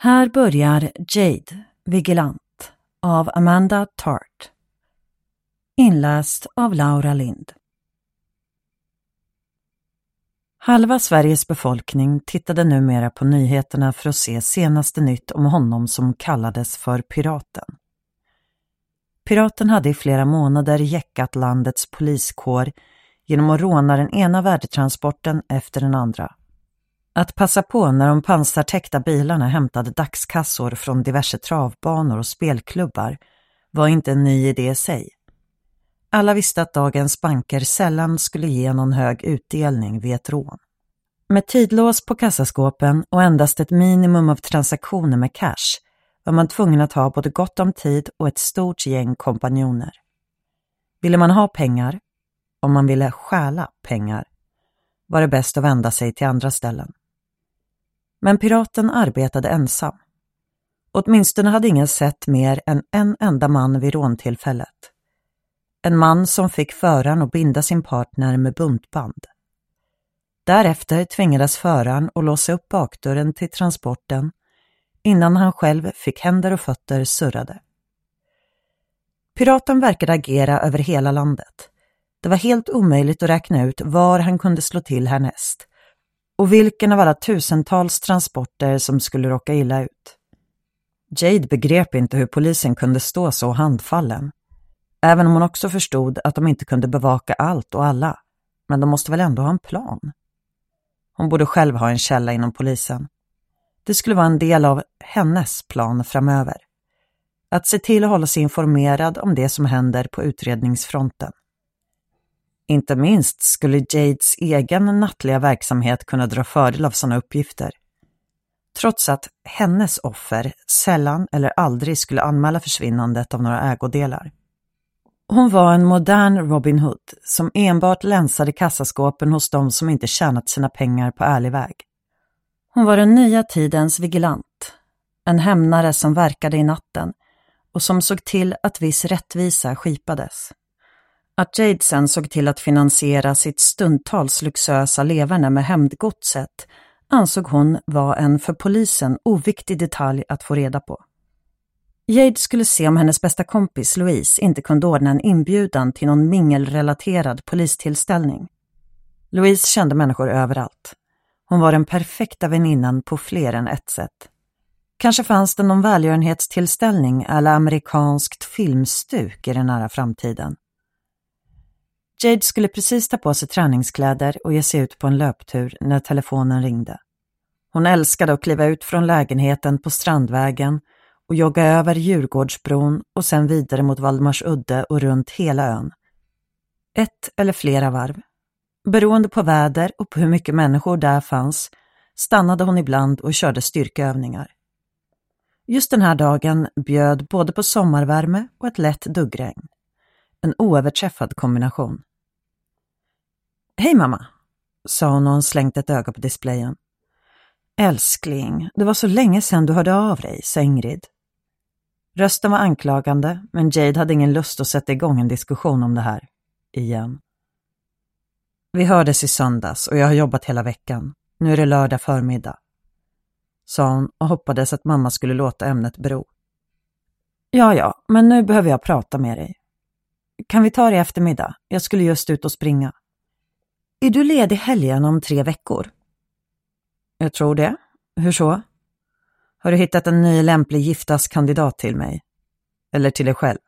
Här börjar Jade, vigilant, av Amanda Tart. Inläst av Laura Lind. Halva Sveriges befolkning tittade numera på nyheterna för att se senaste nytt om honom som kallades för piraten. Piraten hade i flera månader jäckat landets poliskår genom att råna den ena värdetransporten efter den andra. Att passa på när de pansartäckta bilarna hämtade dagskassor från diverse travbanor och spelklubbar var inte en ny idé i sig. Alla visste att dagens banker sällan skulle ge någon hög utdelning vid ett rån. Med tidlås på kassaskåpen och endast ett minimum av transaktioner med cash var man tvungen att ha både gott om tid och ett stort gäng kompanjoner. Ville man ha pengar, om man ville stjäla pengar, var det bäst att vända sig till andra ställen. Men piraten arbetade ensam. Åtminstone hade ingen sett mer än en enda man vid råntillfället. En man som fick föraren att binda sin partner med buntband. Därefter tvingades föraren att låsa upp bakdörren till transporten innan han själv fick händer och fötter surrade. Piraten verkade agera över hela landet. Det var helt omöjligt att räkna ut var han kunde slå till härnäst och vilken av alla tusentals transporter som skulle råka illa ut. Jade begrep inte hur polisen kunde stå så handfallen, även om hon också förstod att de inte kunde bevaka allt och alla, men de måste väl ändå ha en plan. Hon borde själv ha en källa inom polisen. Det skulle vara en del av hennes plan framöver. Att se till att hålla sig informerad om det som händer på utredningsfronten. Inte minst skulle Jades egen nattliga verksamhet kunna dra fördel av sådana uppgifter. Trots att hennes offer sällan eller aldrig skulle anmäla försvinnandet av några ägodelar. Hon var en modern Robin Hood som enbart länsade kassaskåpen hos de som inte tjänat sina pengar på ärlig väg. Hon var den nya tidens vigilant, en hämnare som verkade i natten och som såg till att viss rättvisa skipades. Att Jade sen såg till att finansiera sitt stundtals luxuösa leverne med hämndgodset ansåg hon var en för polisen oviktig detalj att få reda på. Jade skulle se om hennes bästa kompis Louise inte kunde ordna en inbjudan till någon mingelrelaterad polistillställning. Louise kände människor överallt. Hon var den perfekta väninnan på fler än ett sätt. Kanske fanns det någon välgörenhetstillställning eller amerikanskt filmstuk i den nära framtiden. Jade skulle precis ta på sig träningskläder och ge sig ut på en löptur när telefonen ringde. Hon älskade att kliva ut från lägenheten på Strandvägen och jogga över Djurgårdsbron och sen vidare mot Valdemarsudde och runt hela ön. Ett eller flera varv. Beroende på väder och på hur mycket människor där fanns stannade hon ibland och körde styrkeövningar. Just den här dagen bjöd både på sommarvärme och ett lätt duggregn. En oöverträffad kombination. Hej mamma, sa hon när hon slängt ett öga på displayen. Älskling, det var så länge sedan du hörde av dig, sa Ingrid. Rösten var anklagande, men Jade hade ingen lust att sätta igång en diskussion om det här. Igen. Vi hördes i söndags och jag har jobbat hela veckan. Nu är det lördag förmiddag, sa hon och hoppades att mamma skulle låta ämnet bero. Ja, men nu behöver jag prata med dig. Kan vi ta det i eftermiddag? Jag skulle just ut och springa. Är du ledig helgen om 3 veckor? Jag tror det. Hur så? Har du hittat en ny lämplig giftaskandidat till mig? Eller till dig själv?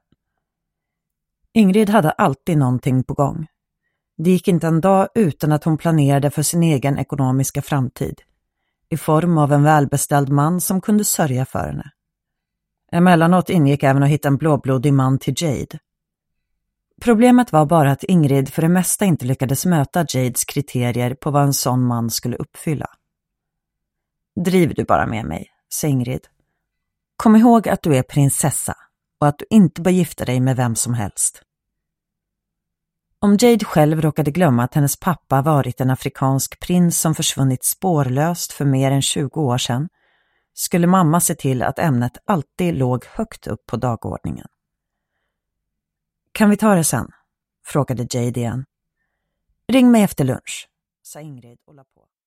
Ingrid hade alltid någonting på gång. Det gick inte en dag utan att hon planerade för sin egen ekonomiska framtid. I form av en välbeställd man som kunde sörja för henne. Emellanåt ingick även att hitta en blåblodig man till Jade. Problemet var bara att Ingrid för det mesta inte lyckades möta Jades kriterier på vad en sån man skulle uppfylla. Driver du bara med mig, sa Ingrid. Kom ihåg att du är prinsessa och att du inte bör gifta dig med vem som helst. Om Jade själv råkade glömma att hennes pappa varit en afrikansk prins som försvunnit spårlöst för mer än 20 år sedan, skulle mamma se till att ämnet alltid låg högt upp på dagordningen. Kan vi ta det sen? Frågade Jade igen. Ring mig efter lunch, sa Ingrid och la på.